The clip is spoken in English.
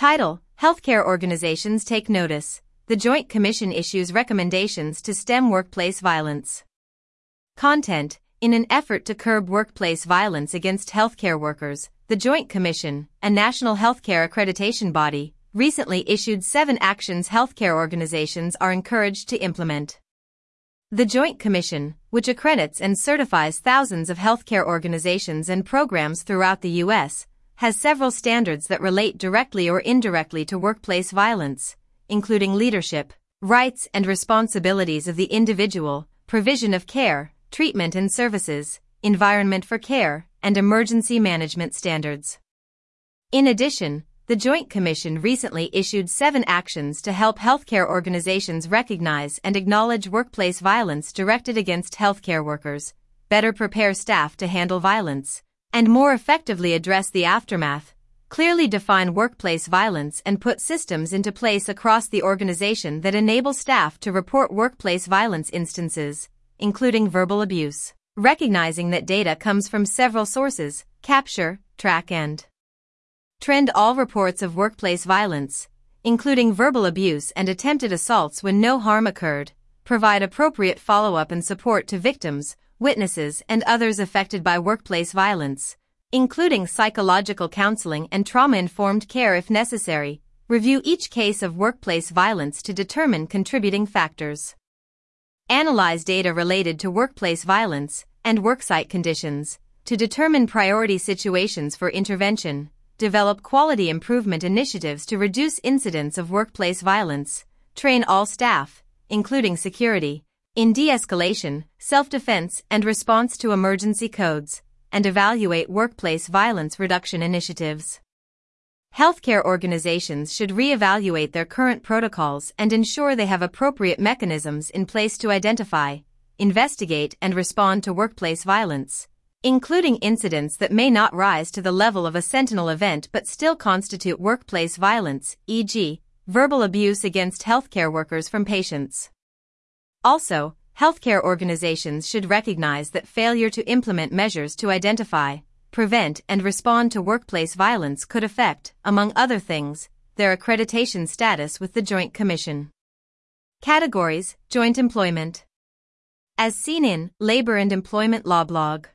Title: Healthcare organizations take notice. The Joint Commission issues recommendations to stem workplace violence. Content: in an effort to curb workplace violence against healthcare workers, the Joint Commission, a national healthcare accreditation body, recently issued 7 actions healthcare organizations are encouraged to implement. The Joint Commission, which accredits and certifies thousands of healthcare organizations and programs throughout the U.S., has several standards that relate directly or indirectly to workplace violence, including leadership, rights and responsibilities of the individual, provision of care, treatment and services, environment for care, and emergency management standards. In addition, the Joint Commission recently issued 7 actions to help healthcare organizations recognize and acknowledge workplace violence directed against healthcare workers, better prepare staff to handle violence, and more effectively address the aftermath, clearly define workplace violence and put systems into place across the organization that enable staff to report workplace violence instances, including verbal abuse, recognizing that data comes from several sources, capture, track and trend all reports of workplace violence, including verbal abuse and attempted assaults when no harm occurred, provide appropriate follow-up and support to victims, witnesses and others affected by workplace violence, including psychological counseling and trauma-informed care if necessary, review each case of workplace violence to determine contributing factors, analyze data related to workplace violence and worksite conditions, to determine priority situations for intervention, develop quality improvement initiatives to reduce incidents of workplace violence, train all staff, including security, in de-escalation, self-defense and response to emergency codes, and evaluate workplace violence reduction initiatives. Healthcare organizations should re-evaluate their current protocols and ensure they have appropriate mechanisms in place to identify, investigate and respond to workplace violence, including incidents that may not rise to the level of a sentinel event but still constitute workplace violence, e.g., verbal abuse against healthcare workers from patients. Also, healthcare organizations should recognize that failure to implement measures to identify, prevent, and respond to workplace violence could affect, among other things, their accreditation status with the Joint Commission. Categories: Joint employment. As seen in Labor and Employment Law blog.